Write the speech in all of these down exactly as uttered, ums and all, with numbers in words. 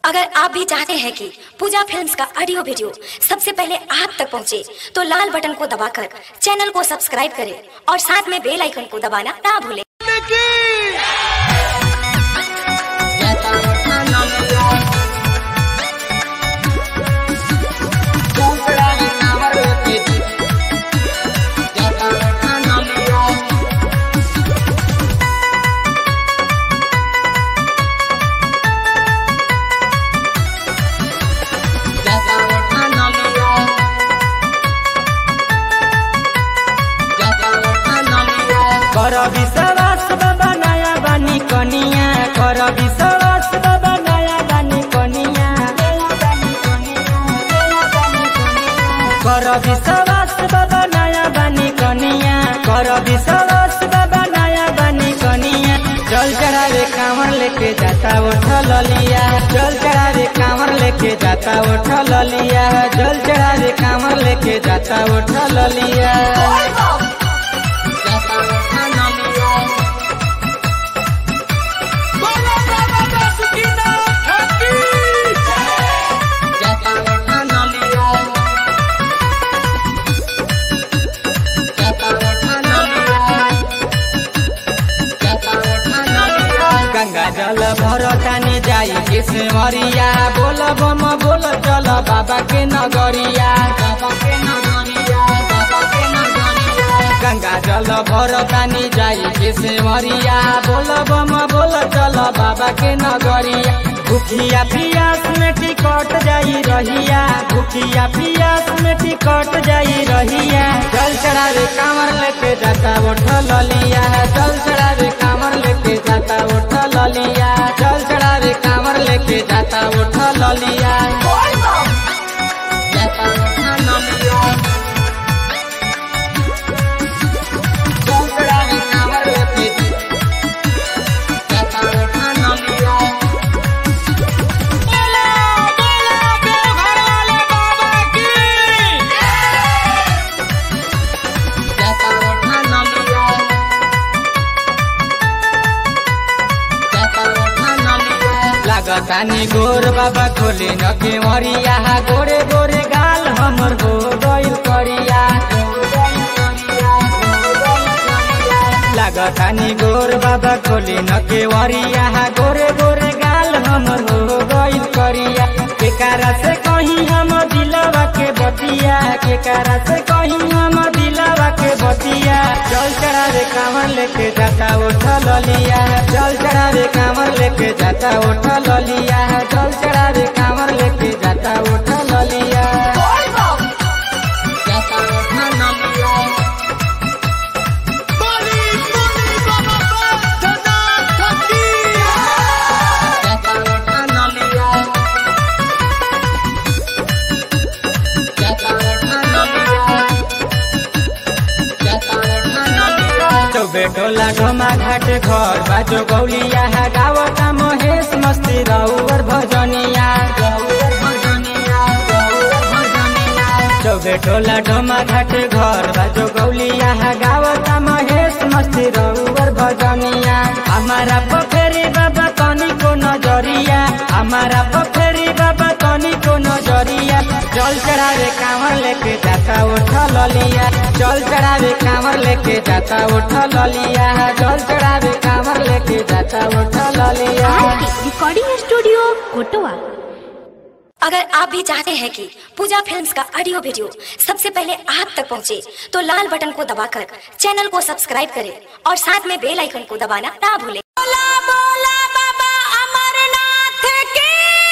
अगर आप भी चाहते हैं कि पूजा फिल्म्स का ऑडियो वीडियो सबसे पहले आप तक पहुंचे, तो लाल बटन को दबाकर चैनल को सब्सक्राइब करें और साथ में बेल आइकन को दबाना ना भूलें। कर विश्वास बाबा नया बानी कनिया, कर विश्वास बाबा नया बानी कनिया, कर विश्वास बाबा नया बानी कनिया, कर विश्वास बाबा नया बानी कनिया। जल चढ़ावे कांवर लेके जाता उठल लिया, जल चढ़ावे कांवर लेके जाता उठल लिया, जल चढ़ावे कांवर लेके जाता उठल लिया। गंगा जल भरतानी जाई के सिमरिया, बोल बम बोल चल बाबा के नगरिया, बाबा के नगरिया, बाबा के नगरिया। गंगा जल भरतानी जाई के सिमरिया, बोल बम बोल चल बाबा के नगरिया। भूखिया पियास में टिकट जाई रहिया, भूखिया पियास में टिकट जाई रहिया। जल चढ़ावे कांवर लेके जाता उठल लिया, जल चढ़ावे कांवर लेके जाता उठल लिया, जल चढ़ावे कांवर लेके जाता उठल लिया। लागतानी गोर बाबा खोले न केवरिया, गोरे गोरे गाल हमर हो गइल करिया। लागतानी गोर बाबा खोले न केवरिया, गोरे गोरे गाल हमर हो गइल करिया। केकारा से कहीं हम दिलवा के बतिया, केकारा से कहीं हम दिलवा के बतिया। जल चढ़ावे कांवर लेके जाता उठल लिया, जल चढ़ावे कांवर लेके जाता उठल लिया, जल चढ़ावे कांवर लेके जाता उठल लिया। बेटोला ढोमा घाट घर बाजो गौलिया, गावता महेश मस्ती रउर भजनिया। बेटोला ढोमा घाट घर बाजो गौलिया, गावता महेश मस्ती रउर भजनिया। हमारा पोखरी बाबा तनी को नजरिया, हमारा पोखरी बाबा तनी को नजरिया। जल चढ़ावे कांवर लेके जाता उठल लिया, जल चढ़ावे कांवर लेके जाता उठल लिया, जल चढ़ावे कांवर लेके जाता उठल लिया। रिकॉर्डिंग स्टूडियो कोटवा। अगर आप भी चाहते हैं कि पूजा फिल्म्स का ऑडियो वीडियो सबसे पहले आप तक पहुंचे, तो लाल बटन को दबाकर चैनल को सब्सक्राइब करें और साथ में बेल आइकन को दबाना ना भूलें। बोला बोला बाबा अमरनाथ की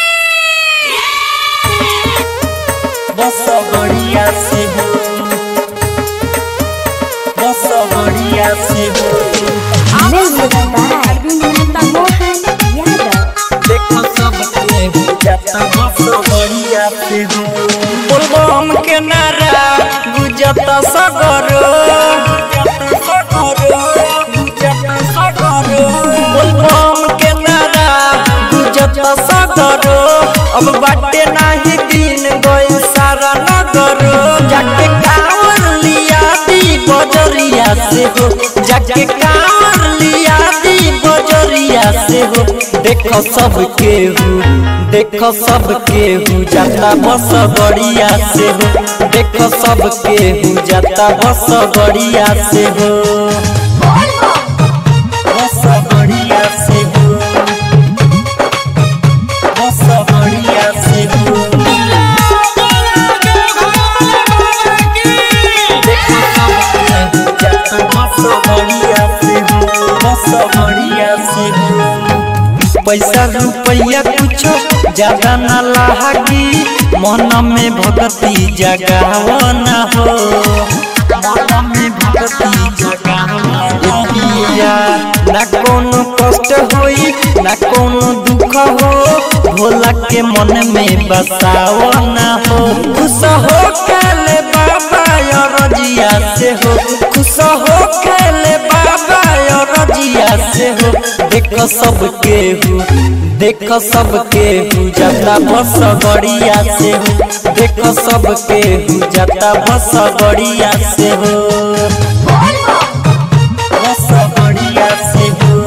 बस बढ़िया से हो, बस बढ़िया से हो। देखो सब हो जाता बस बढ़िया से हो। बोलबम के नारा गुजता सगरो, बोलबम के नारा गुजता सगरो। अब बाटे नाही दिन गई सारा नगरो। जाके कांवर लिया दी बजरिया से हो, जाके कांवर लिया दी बजरिया से से हो। देखो सब केहू देखो सब केहू जाता बस गड़िया से हो। देखो सब केहू जाता बस गड़िया से हो। बस गड़िया से हो। बस गड़िया से हो। पैसा रुपया कुछो ज्यादा न लागी, मन में भक्ति जगाव न हो। मन में भक्ति जगाव ना कोनो कष्ट होई ना कोनो दुख हो, भोला के मन में बसाव न हो। खुश हो खेले बाबा रजिया से हो। खुश हो खेले बाबा रजिया से हो। देखो सब केहू देखो सब केहू जाता बस गड़िया से हो। देखो सब केहू जाता बस गड़िया से हो। बस गड़िया से हो।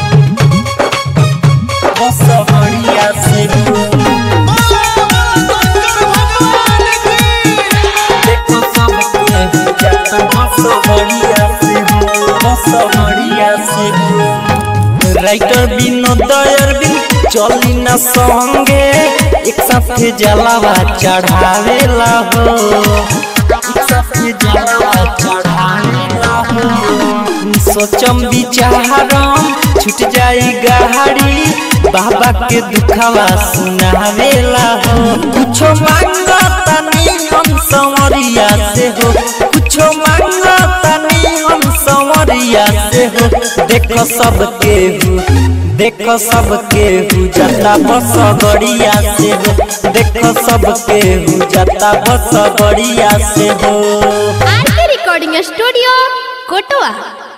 बस गड़िया से हो। देखो सब केहू जाता बस गड़िया से हो। बस गड़िया से हो। राइटर विनोद अरविंद चली न संगे, एक साथे जलावा चढ़ावेला हो। एक साथे जलावा चढ़ावेला हो। सोचम विचारम छूट जाई गाड़ी, बाबा के दुखवा सुनावेला हो। कुछो मांगता नहीं हम संवरिया से हो। कुछो मांगता नहीं हम संवरिया से हो। देखो सब केहू देखो सब केहू जाता बस गड़िया से हो। देखो सब केहू जाता बस गड़िया से हो। आरके रिकॉर्डिंग स्टूडियो कोटवा।